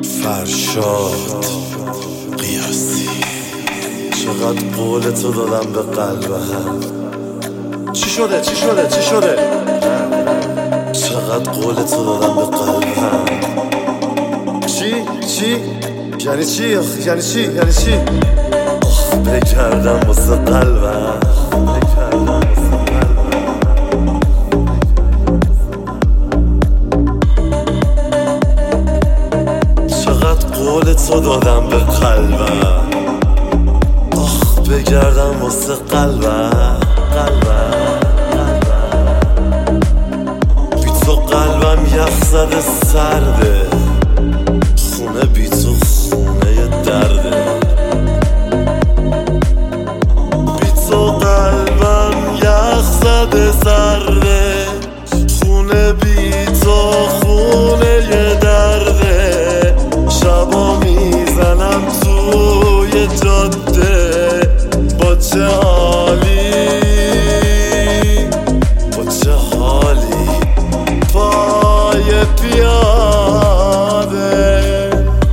فرشاد قیاسی. چقدر قول تو دادم به قلبم. چی شده؟ چقدر قول تو دادم به قلبم. چی؟ یعنی چی؟ آخ بگردم واسه قلبم. چقدر قول تو دادم به قلبم. آخ بگردم واسه قلبم. بی تو قلبم یخ زده سرده. خونه بی تو خونه درده. بی تو قلبم یخ زده سرده. خونه بی تو خونه درده. شبا میزنم توی جاده با چه حالی پای پیاده.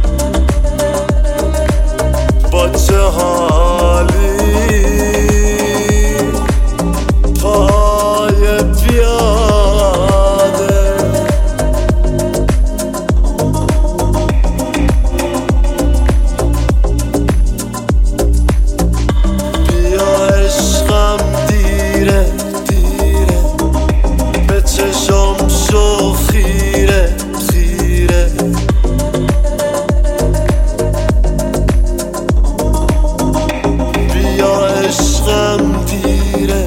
با چه حالی پای پیاده. بیا عشقم دیره به چشم شو خیره. بیا عشقم دیره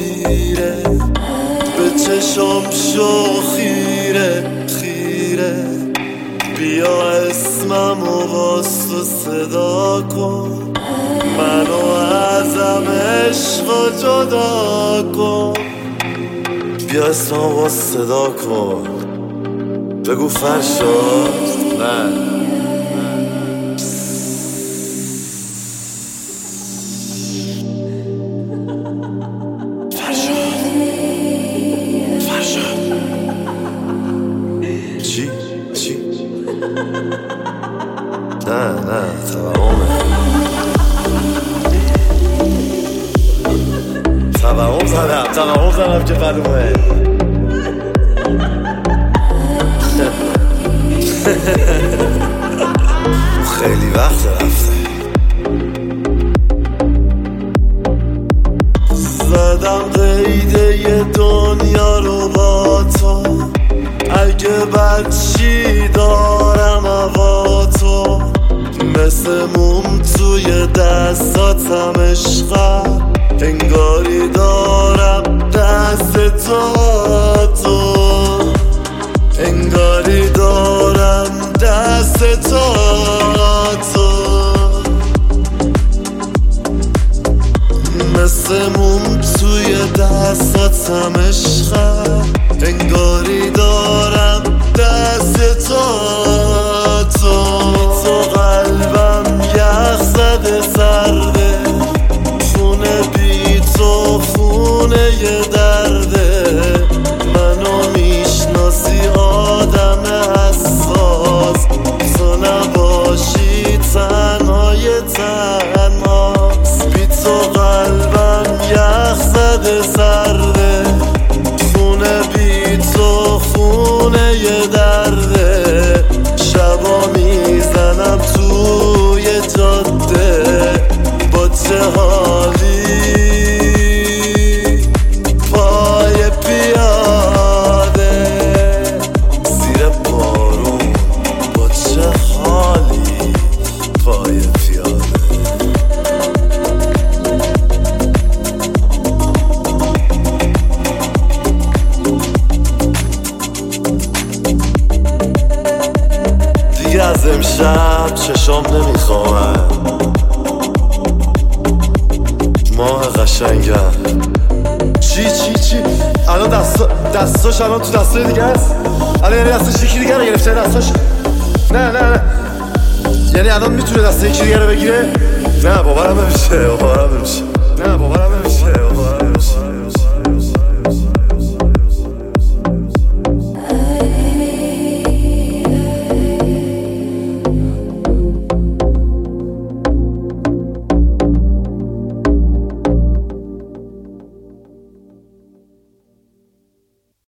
به چشم شو خیره. بیا اسممو باز تو صدا کن. منو ازم عشق جدا کن. بیا اسممو باز صدا کن. بگو فرشاد. نه فرشاد چی؟ نه توهم زدم که معلومه. خیلی وقت رفته. زدم قیده دنیا رو با تو. اگه بچی دارم هوا تو. مثل موم توی دستاتم عشقم. انگاری دارم دست تو. انگاری دارم دست تو. مثل موم توی دستاتم عشقم. انگاری دارم دست تو. قلبم یخ زده سرده. خونه بی تو خونه درده. منو میشناسی آدم حساس. تو نباشی تنهای تنهاست. بی تو قلبم یخ زده سرده. خونه بی تو خونه درده. شبا میزنم توی جاده با چه حالی پای پیاده. زیر بارون با چه حالی پای پیاده. دیگه از امشب چشام نمیخوام. ماه قشنگم. چی الان دستاش الان تو دستای دیگه است. الان یعنی دستاش یکی دیگه رو گرفته. دستاش نه یعنی الان میتونه دست یکی دیگه رو بگیره. نه باورم نمیشه.